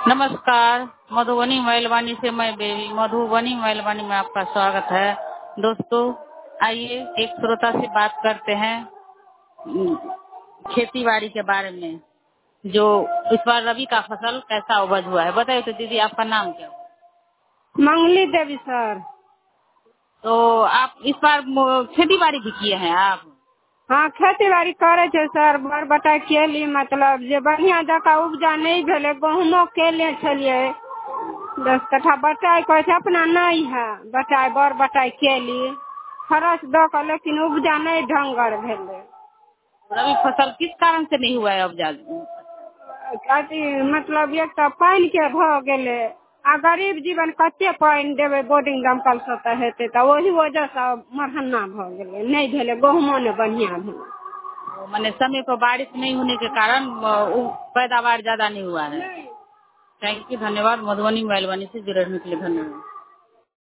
नमस्कार। मधुबनी महिलवाणी से मैं बेबी मधुबनी महिलवाणी में आपका स्वागत है। दोस्तों, आइए एक श्रोता से बात करते हैं खेती बाड़ी के बारे में। जो इस बार रबी का फसल कैसा उपज हुआ है, बताइए तो दीदी, आपका नाम क्या है? मंगली देवी सर। तो आप इस बार खेती बाड़ी भी किए हैं आप? हाँ, खेती बाड़ी करे छे सर। बर बटाई केली, मतलब जे बढ़िया जगह उपजा नहीं भेले गहुमो केले छलिए। 10 कट्ठा बटाई करे छे, अपना नहीं है बटाई, बर बटाई केली खर्च दो कर, लेकिन उपजा नहीं ढंगर भेले। रबी फसल किस कारण से नहीं हुआ है उपजा? अथी मतलब एक तो पानी के भ गेले, आ गरीब जीवन कते पानी देवे बोर्डिंग दमकल से हेते, तो वही वजह से मरहन्ना भ गेले, नहीं भेले गहुमो ने बढ़िया भेले। मैंने समय पर बारिश नहीं होने के कारण पैदावार ज्यादा नहीं हुआ है। थैंक यू, धन्यवाद। मधुबनी महिलवाणी से जुड़ने के लिए धन्यवाद।